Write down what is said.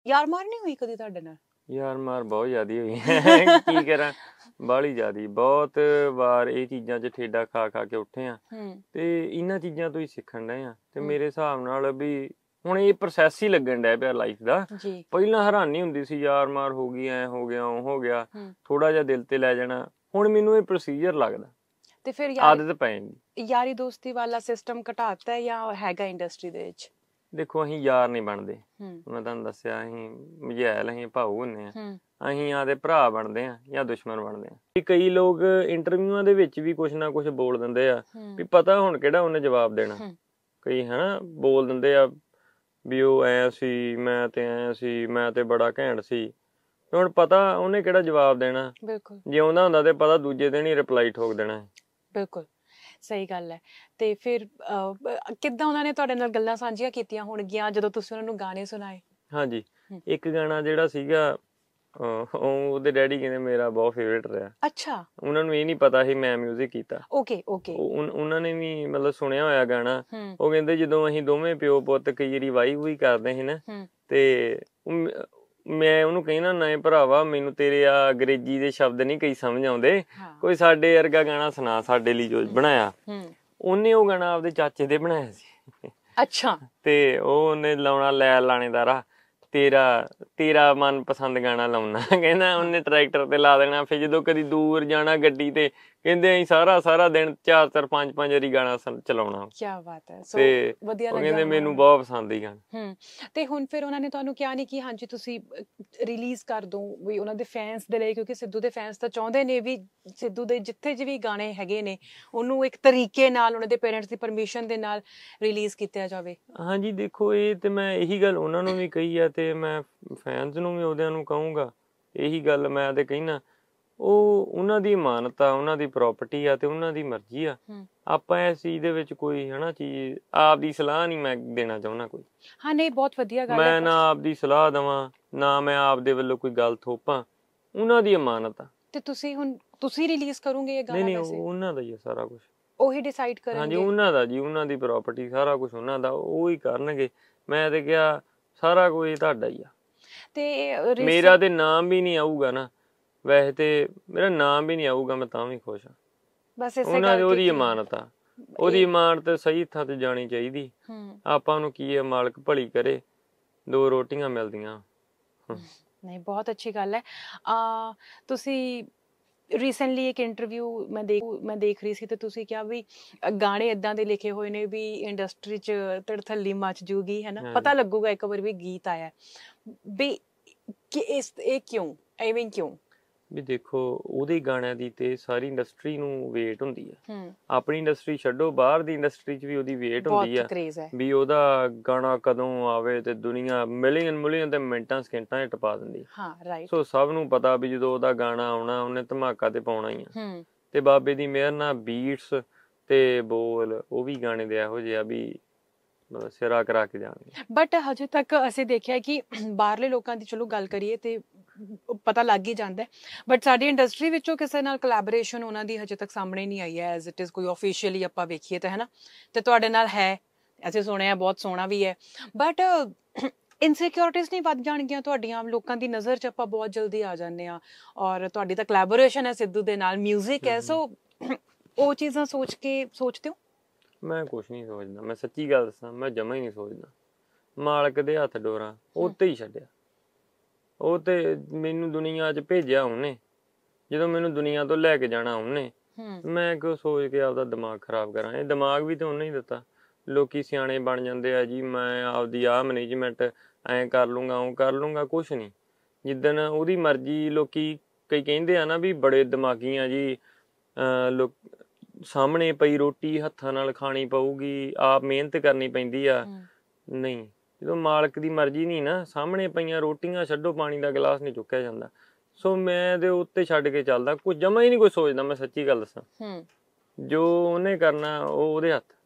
ਯਾਰ ਮਾਰ ਨਹੀਂ ਹੋਈ ਕਦੀ ਤੁਹਾਡੇ ਨਾਲ? ਯਾਰ ਮਾਰ ਬਹੁਤ ਜ਼ਿਆਦੀ ਹੋਈ ਹੈ ਕੀ ਕਰਾਂ, ਬਾਹਲੀ ਜ਼ਿਆਦੀ। ਬਹੁਤ ਵਾਰ ਇਹ ਚੀਜ਼ਾਂ 'ਚ ਠੇਡਾ ਖਾ ਖਾ ਕੇ ਉੱਠੇ ਆ ਤੇ ਇਹਨਾਂ ਚੀਜ਼ਾਂ ਤੋਂ ਹੀ ਸਿੱਖਣ ਡਏ ਆ। ਤੇ ਮੇਰੇ ਹਿਸਾਬ ਨਾਲ ਵੀ ਹੁਣ ਇਹ ਪ੍ਰੋਸੈਸ ਹੀ ਲੱਗਣ ਡਿਆ ਪਿਆ ਲਾਈਫ ਦਾ। ਪਹਿਲਾਂ ਹੈਰਾਨੀ ਹੁੰਦੀ ਸੀ ਯਾਰ ਮਾਰ ਹੋ ਗਈ, ਐ ਹੋ ਗਿਆ, ਉਹ ਹੋ ਗਿਆ, ਥੋੜਾ ਜਿਹਾ ਦਿਲ ਤੇ ਲੈ ਜਾਣਾ। ਹੁਣ ਮੈਨੂੰ ਇਹ ਪ੍ਰੋਸੀਜਰ ਲੱਗਦਾ ਤੇ ਫਿਰ ਆਦਤ ਪੈ ਜਾਂਦੀ। ਯਾਰੀ ਦੋਸਤੀ ਵਾਲਾ ਸਿਸਟਮ ਘਟਾਤਾ ਜਾਂ ਹੈਗਾ ਇੰਡਸਟਰੀ ਦੇ ਵਿੱਚ? ਦੇਖੋ ਅਸੀਂ ਯਾਰ ਨਹੀਂ ਬਣਦੇ, ਮੈਂ ਤੁਹਾਨੂੰ ਦੱਸਿਆ ਅਸੀਂ ਮਝੈਲ, ਅਸੀਂ ਭਾਊ ਹੁੰਦੇ ਆ। ਅਸੀਂ ਆਦੇ ਭਰਾ ਬਣਦੇ ਆ ਜਾਂ ਦੁਸ਼ਮਣ ਬਣਦੇ ਆ। ਕਈ ਲੋਕ ਇੰਟਰਵਿਊਆਂ ਦੇ ਵਿੱਚ ਵੀ ਕੁਛ ਨਾ ਕੁਛ ਬੋਲ ਦਿੰਦੇ ਆ ਵੀ ਪਤਾ ਹੁਣ ਕਿਹੜਾ ਉਹਨੇ ਜਵਾਬ ਦੇਣਾ। ਕਈ ਹਨਾ ਬੋਲ ਦਿੰਦੇ ਆ ਵੀ ਉਹ ਐ ਸੀ, ਮੈਂ ਤੇ ਐ ਸੀ, ਮੈਂ ਤੇ ਬੜਾ ਘੈਂਟ ਸੀ। ਹੁਣ ਪਤਾ ਉਹਨੇ ਕਿਹੜਾ ਜਵਾਬ ਦੇਣਾ। ਜੇ ਆਉਂਦਾ ਹੁੰਦਾ ਤੇ ਪਤਾ ਦੂਜੇ ਦਿਨ ਹੀ ਰਿਪਲਾਈ ਠੋਕ ਦੇਣਾ। ਬਿਲਕੁਲ ਸਹੀ ਗੱਲ ਹੈ। ਤੇ ਫਿਰ ਕਿੱਦਾਂ ਉਹਨਾਂ ਨੇ ਤੁਹਾਡੇ ਨਾਲ ਗੱਲਾਂ ਸਾਂਝੀਆਂ ਕੀਤੀਆਂ ਹੋਣਗੀਆਂ ਜਦੋਂ ਤੁਸੀਂ ਉਹਨਾਂ ਨੂੰ ਗਾਣੇ ਸੁਣਾਏ? ਹਾਂਜੀ, ਇੱਕ ਗਾਣਾ ਜਿਹੜਾ ਸੀਗਾ ਉਹਦੇ ਡੈਡੀ ਕਹਿੰਦੇ ਮੇਰਾ ਬਹੁਤ ਫੇਵਰੇਟ ਰਿਹਾ। ਅੱਛਾ, ਉਹਨਾਂ ਨੂੰ ਇਹ ਨਹੀਂ ਪਤਾ ਸੀ ਮੈਂ ਮਿਊਜ਼ਿਕ ਕੀਤਾ। ਓਕੇ ਓਕੇ, ਉਹਨਾਂ ਨੇ ਵੀ ਮਤਲਬ ਸੁਣਿਆ ਹੋਇਆ ਗਾਣਾ। ਉਹ ਕਹਿੰਦੇ ਜਦੋਂ ਅਸੀਂ ਦੋਵੇਂ ਪਿਓ ਪੁੱਤ ਕਈ ਵਾਰੀ ਵਾਈ ਵੂਈ ਕਰਦੇ ਸੀ ਨਾ ਤੇ ਮੈਂ ਉਹਨੂੰ ਕਹਿਣਾ ਨਾ ਭਰਾਵਾ ਮੈਨੂੰ ਤੇਰੇ ਆ ਅੰਗਰੇਜ਼ੀ ਦੇ ਸ਼ਬਦ ਨਹੀਂ ਕਈ ਸਮਝ ਆਉਂਦੇ, ਕੋਈ ਸਾਡੇ ਵਰਗਾ ਗਾਣਾ ਸੁਣਾ ਸਾਡੇ ਲਈ ਜੋ ਬਣਾਇਆ। ਉਹਨੇ ਉਹ ਗਾਣਾ ਆਪਦੇ ਚਾਚੇ ਦੇ ਬਣਾਇਆ ਸੀ। ਅੱਛਾ, ਤੇ ਉਹਨੇ ਲਾਉਣਾ ਲੈ ਲਾਣੇਦਾਰਾ ਤੇਰਾ ਮਨਪਸੰਦ ਗਾਣਾ ਲਾਉਣਾ। ਕਹਿੰਦਾ ਉਹਨੇ ਟਰੈਕਟਰ ਤੇ ਲਾ ਦੇਣਾ। ਫਿਰ ਜਦੋਂ ਕਦੀ ਦੂਰ ਜਾਣਾ ਗੱਡੀ ਤੇ ਕਹਿੰਦੇ ਅਸੀਂ ਸਾਰਾ ਦਿਨ 4 5 ਵਾਰੀ ਗਾਣਾ ਚਲਾਉਣਾ। ਕਿਆ ਬਾਤ ਹੈ। ਤੇ ਵਧੀਆ ਲੱਗਿਆ, ਕਹਿੰਦੇ ਮੈਨੂੰ ਬਹੁਤ ਪਸੰਦ ਹੀ ਗਾਣਾ। ਤੇ ਹੁਣ ਫਿਰ ਉਹਨਾਂ ਨੇ ਤੁਹਾਨੂੰ ਕਿਹਾ ਨਹੀਂ ਕਿ ਹਾਂਜੀ ਤੁਸੀਂ ਰਿਲੀਜ਼ ਕਰ ਦੋ ਵੀ ਉਹਨਾਂ ਦੇ ਫੈਨਸ ਦੇ ਲਈ? ਕਿਉਂਕਿ ਸਿੱਧੂ ਦੇ ਫੈਨਸ ਤਾਂ ਚਾਹੁੰਦੇ ਨੇ ਵੀ ਸਿੱਧੂ ਦੇ ਜਿੱਥੇ ਵੀ ਗਾਣੇ ਹੈਗੇ ਨੇ ਉਹਨੂੰ ਇੱਕ ਤਰੀਕੇ ਨਾਲ ਉਹਨਾਂ ਦੇ ਪੇਰੈਂਟਸ ਦੀ ਪਰਮਿਸ਼ਨ ਦੇ ਨਾਲ ਰਿਲੀਜ਼ ਕੀਤਾ ਜਾਵੇ। ਹਾਂਜੀ ਦੇਖੋ ਇਹ ਤੇ ਮੈਂ ਇਹੀ ਗੱਲ ਉਹਨਾਂ ਨੂੰ ਵੀ ਕਹੀ ਆ ਤੇ ਮੈਂ ਫੈਨਸ ਨੂੰ ਵੀ ਉਹਦਿਆਂ ਨੂੰ ਕਹੂੰਗਾ ਇਹੀ ਗੱਲ। ਮੈਂ ਤੇ ਕਹਿਣਾ ਉਹ ਉਹਨਾਂ ਦੀ ਇਮਾਨਤ ਆ, ਉਹਨਾਂ ਦੀ ਪ੍ਰੋਪਰਟੀ ਆ ਤੇ ਉਹਨਾਂ ਦੀ ਮਰਜ਼ੀ ਆ। ਆਪਾਂ ਇਸ ਚੀਜ਼ ਦੇ ਵਿੱਚ ਕੋਈ ਹਨਾ ਚੀਜ਼ ਆਪਦੀ ਸਲਾਹ ਨਹੀਂ ਮੈਂ ਦੇਣਾ ਚਾਹੁੰਦਾ ਕੋਈ। ਹਾਂ ਨਹੀਂ, ਬਹੁਤ ਵਧੀਆ ਗੱਲ ਹੈ। ਮੈਂ ਨਾ ਆਪਦੀ ਸਲਾਹ ਦੇਵਾਂ ਨਾ ਮੈਂ ਆਪਦੇ ਵੱਲੋਂ ਕੋਈ ਗੱਲ ਥੋਪਾਂ, ਉਹਨਾਂ ਦੀ ਇਮਾਨਤ ਆ। ਤੇ ਤੁਸੀਂ ਹੁਣ ਤੁਸੀਂ ਰਿਲੀਜ਼ ਕਰੋਗੇ ਇਹ ਗਾਣਾ? ਨਹੀਂ ਉਹਨਾਂ ਦਾ ਹੀ ਆ ਸਾਰਾ ਕੁਝ, ਉਹੀ ਡਿਸਾਈਡ ਕਰਨਗੇ। ਹਾਂਜੀ ਉਹਨਾਂ ਦਾ ਜੀ, ਉਹਨਾਂ ਦੀ ਪ੍ਰੋਪਰਟੀ ਸਾਰਾ ਕੁਝ ਉਹਨਾਂ ਦਾ, ਉਹ ਹੀ ਕਰਨਗੇ। ਮੈਂ ਤੇ ਕਿਹਾ ਸਾਰਾ ਕੁਝ ਤੁਹਾਡਾ ਹੀ ਆ। ਤੇ ਮੇਰਾ ਤੇ ਨਾਮ ਵੀ ਨਹੀਂ ਆਊਗਾ ਨਾ, ਵੈਸੇ ਤੇ ਮੇਰਾ ਨਾਮ ਵੀ ਨਹੀਂ ਆਊਗਾ, ਮੈਂ ਤਾਂ ਵੀ ਖੁਸ਼ ਹਾਂ। ਬਸ ਉਹਨਾਂ ਦੀ ਉਹਦੀ ਇਮਾਨਤ ਆ, ਉਹਦੀ ਇਮਾਨਤ ਸਹੀ ਥਾਂ ਤੇ ਜਾਣੀ ਚਾਹੀਦੀ। ਆਪਾਂ ਨੂੰ ਕੀ ਹੈ, ਮਾਲਕ ਭਲੀ ਕਰੇ, 2 ਰੋਟੀਆਂ ਮਿਲਦੀਆਂ। ਨਹੀਂ ਬਹੁਤ ਅੱਛੀ ਗੱਲ ਹੈ। ਤੁਸੀਂ ਰੀਸੈਂਟਲੀ ਇੱਕ ਇੰਟਰਵਿਊ ਮੈਂ ਦੇਖ ਰਹੀ ਸੀ ਤੇ ਤੁਸੀਂ ਕਿਹਾ ਵੀ ਗਾਣੇ ਏਦਾਂ ਦੇ ਲਿਖੇ ਹੋਏ ਨੇ ਵੀ ਇੰਡਸਟਰੀ 'ਚ ਧੜਥੱਲੀ ਮਚ ਜੂਗੀ, ਹੈ ਨਾ, ਪਤਾ ਲੱਗੂਗਾ ਇੱਕ ਵਾਰ ਵੀ ਗੀਤ ਆਇਆ ਵੀ ਕਿ ਇਹ ਕਿਉਂ ਐਵੇਂ ਕਿਉਂ? ਵੀ ਦੇਖੋ ਉਹਦੇ ਗਾਣਿਆਂ ਦੀ ਤੇ ਸਾਰੀ ਇੰਡਸਟਰੀ ਨੂੰ ਵੇਟ ਹੁੰਦੀ ਆ। ਆਪਣੀ ਇੰਡਸਟਰੀ ਛੱਡੋ, ਬਾਹਰ ਦੀ ਇੰਡਸਟਰੀ 'ਚ ਵੀ ਉਹਦੀ ਵੇਟ ਹੁੰਦੀ ਆ ਵੀ ਉਹਦਾ ਗਾਣਾ ਕਦੋਂ ਆਵੇ ਤੇ ਦੁਨੀਆ ਮਿਲੀਅਨ ਤੇ ਮਿੰਟਾਂ ਸਕਿੰਟਾਂ 'ਚ ਟਪਾ ਦਿੰਦੀ। ਸੋ ਸਭ ਨੂੰ ਪਤਾ ਵੀ ਜਦੋਂ ਉਹਦਾ ਗਾਣਾ ਆਉਣਾ ਉਹਨੇ ਧਮਾਕਾ ਤੇ ਪਾਉਣਾ ਹੀ ਆ। ਤੇ ਬਾਬੇ ਦੀ ਮਿਹਰ ਨਾਲ ਬੀਟਸ ਤੇ ਬੋਲ ਉਹ ਵੀ ਗਾਣੇ ਦੇ ਇਹੋ ਜਿਹੇ ਆ ਵੀ ਸਿਰਾ ਕਰਾ ਕੇ ਜਾਣਗੇ। ਬਟ ਹਜੇ ਤੱਕ ਅਸੀਂ ਦੇਖਿਆ ਕਿ ਬਾਹਰਲੇ ਲੋਕਾਂ ਦੀ ਚਲੋ ਗੱਲ ਕਰੀਏ ਤੇ ਪਤਾ ਲੱਗ ਹੀ ਜਾਂਦਾ, ਬਟ ਸਾਡੀ ਇੰਡਸਟਰੀ ਵਿੱਚੋਂ ਕਿਸੇ ਨਾਲ ਕੋਲੈਬੋਰੇਸ਼ਨ ਉਹਨਾਂ ਦੀ ਹਜੇ ਤੱਕ ਸਾਹਮਣੇ ਨਹੀਂ ਆਈ ਹੈ ਐਜ਼ ਇਟ ਇਜ਼। ਕੋਈ ਓਫੀਸ਼ੀਅਲੀ ਆਪਾਂ ਵੇਖੀਏ ਤਾਂ, ਹੈ ਨਾ, ਤੇ ਤੁਹਾਡੇ ਨਾਲ ਹੈ, ਅਸੀਂ ਸੁਣਿਆ ਬਹੁਤ ਸੋਹਣਾ ਵੀ ਹੈ। ਬਟ ਇਨਸਿਕਿਉਰਿਟੀਜ਼ ਨਹੀਂ ਵੱਧ ਜਾਣਗੀਆਂ ਤੁਹਾਡੀਆਂ? ਲੋਕਾਂ ਦੀ ਨਜ਼ਰ 'ਚ ਆਪਾਂ ਬਹੁਤ ਜਲਦੀ ਆ ਜਾਂਦੇ ਹਾਂ, ਔਰ ਤੁਹਾਡੀ ਤਾਂ ਕੋਲੈਬੋਰੇਸ਼ਨ ਹੈ ਸਿੱਧੂ ਦੇ ਨਾਲ, ਮਿਊਜ਼ਿਕ ਹੈ, ਸੋ ਉਹ ਚੀਜ਼ਾਂ ਸੋਚਦੇ ਹੋ? ਮੈਂ ਕੁਛ ਨਹੀਂ ਸੋਚਦਾ, ਮੈਂ ਸੱਚੀ ਗੱਲ ਦੱਸਾਂ, ਮੈਂ ਜਮਾ ਹੀ ਨਹੀਂ ਸੋਚਦਾ। ਮਾਲਕ ਦੇ ਹੱਥ ਡੋਰਾ ਉੱਤੇ ਹੀ ਛੱਡਿਆ। ਉਹ ਤੇ ਮੈਨੂੰ ਦੁਨੀਆ 'ਚ ਭੇਜਿਆ ਉਹਨੇ, ਜਦੋਂ ਮੈਨੂੰ ਦੁਨੀਆ ਤੋਂ ਲੈ ਕੇ ਜਾਣਾ ਉਹਨੇ। ਮੈਂ ਕਿਉਂ ਸੋਚ ਕੇ ਆਪਦਾ ਦਿਮਾਗ ਖਰਾਬ ਕਰਾਂ? ਇਹ ਦਿਮਾਗ ਵੀ ਤਾਂ ਉਹਨੇ ਹੀ ਦਿੱਤਾ। ਲੋਕੀ ਸਿਆਣੇ ਬਣ ਜਾਂਦੇ ਆ ਜੀ, ਮੈਂ ਆਪਦੀ ਆਹ ਮੈਨੇਜਮੈਂਟ ਐਂ ਕਰ ਲੂੰਗਾ, ਉਹ ਕਰ ਲੂੰਗਾ, ਕੁਛ ਨਹੀਂ। ਜਿੱਦਣ ਉਹਦੀ ਮਰਜ਼ੀ, ਲੋਕੀ ਕਈ ਕਹਿੰਦੇ ਆ ਨਾ ਵੀ ਬੜੇ ਦਿਮਾਗੀ ਆ ਜੀ, ਸਾਹਮਣੇ ਪਈ ਰੋਟੀ ਹੱਥਾਂ ਨਾਲ ਖਾਣੀ ਪਊਗੀ, ਆਪ ਮਿਹਨਤ ਕਰਨੀ ਪੈਂਦੀ ਆ। ਨਹੀਂ, ਜਦੋਂ ਮਾਲਕ ਦੀ ਮਰਜ਼ੀ ਨਹੀਂ ਨਾ, ਸਾਹਮਣੇ ਪਈਆਂ ਰੋਟੀਆਂ ਛੱਡੋ, ਪਾਣੀ ਦਾ ਗਲਾਸ ਨਹੀਂ ਚੁੱਕਿਆ ਜਾਂਦਾ। ਸੋ ਮੈਂ ਦੇ ਉੱਤੇ ਛੱਡ ਕੇ ਚੱਲਦਾ, ਕੁਝ ਜਮਾ ਹੀ ਨਹੀਂ ਕੁਝ ਸੋਚਦਾ। ਮੈਂ ਸੱਚੀ ਗੱਲ ਦੱਸਾਂ, ਜੋ ਉਹਨੇ ਕਰਨਾ ਉਹ ਉਹਦੇ ਹੱਥ।